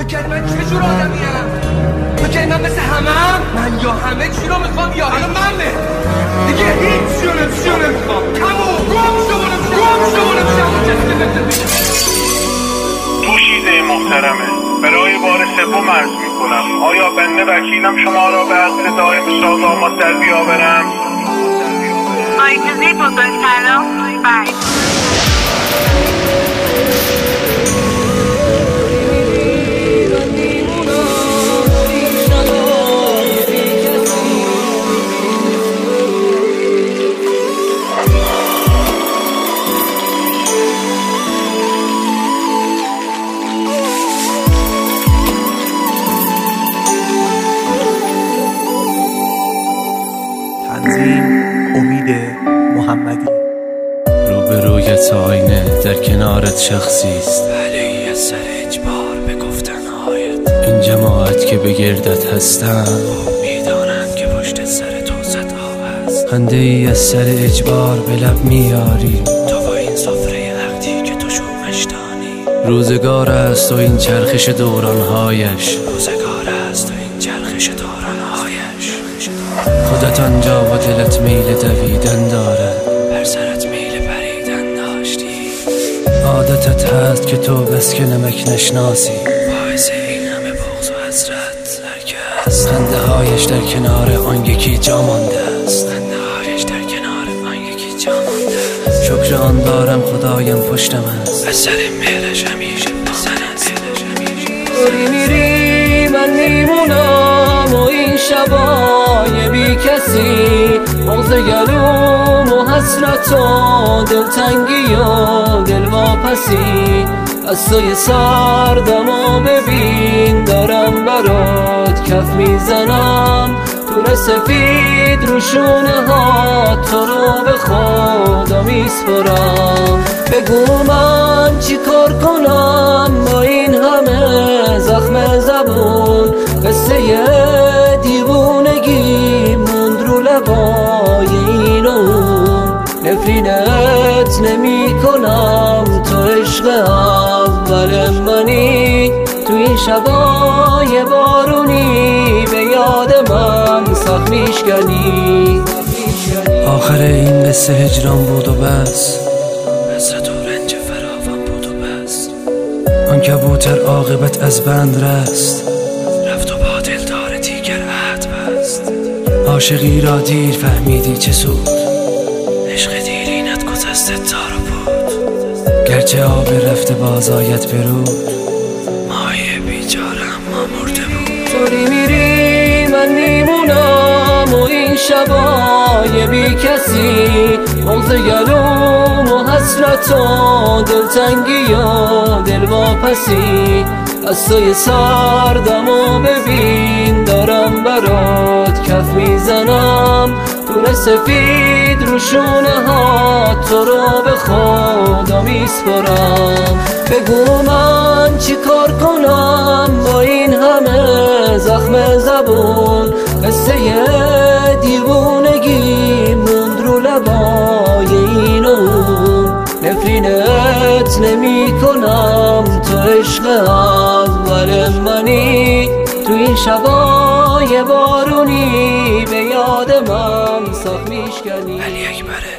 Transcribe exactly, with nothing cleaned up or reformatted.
فکر من چه جور آدمیم؟ فکر من مثل همم؟ من یا همه چی رو میخوام یا حالا منه دیگه هیچ چی رو نمیشه نمیخوام تموم گم شو نمیشه گم شو نمیشه اون کسی که بده دوشیزه محترمه برای بار سوم عرض میکنم آیا بنده وکیلم شما را به حق دائم سازامات در بیاورم؟ آیتزی بزرگترم بله تنظیم امید محمدی. روبرویت آینه در کنارت شخصیست علیه سر اجبار به گفتنهایت این جماعت که به گردت هستن میدانند که پشت سر تو صدها هست خنده ای از سر اجبار به لب میاری تو با این سفره عقدی که تو شومش دانی روزگار است و این چرخش دورانهایش روزگار است و این چرخش دورانهایش خودت آنجا و دلت میل دویدن داره بر سرت میل پریدن داشتی عادتت هست که تو بس که نمک نشناسی باعث این همه بغض و حسرت هرکس خنده هایش در کنار آن یکی جا مانده است خنده هایش در کنار آن یکی جا مانده است شکر آن دارم خدایم پشتم است از سر مهرش همیشه دوری میری من میمونم و این شبای بی کسی بغض گلوم و حسرت و دلتنگی و دل واپسی از توی سردم و ببین دارم برات کف میزنم تور سفید رو شونه ها تو رو به خدا میسپرم بگو من چی کار کنم با این همه زخم زبون قصه دیوونگی موند رو لبای این و اون نفرینت نمی کنم تو عشق اول منی تو این شبای بارونی به یاد من سخت میشکنی آخر این قصه هجران بود و بس حسرت و رنج فراوان بود و بس آن کبوتر عاقبت از بند رست رفت و با دلدار دیگر عهد بست عاشقی را دیر فهمیدی چه سود عشق دیرینت گذشته تار و بود گرچه آب رفته باز آید برود مایه بیچاره اما مرده بود توری میری من میمونم و این شبای بی کسی بغض گلوم و حسرت و دلتنگی و دل واپسی از توی سردم و ببین دارم برات کف میزنم تور سفید رو شونه ها تو رو به خدا میسپرم بگو من چی کار کنم با این همه زخم زبون قصه دیوونگی موند رو لبای این و اون نفرینت نمی کنم تو عشق اول منی تو این شبای بارونی به یاد من سخت میشکنی. علی اکبر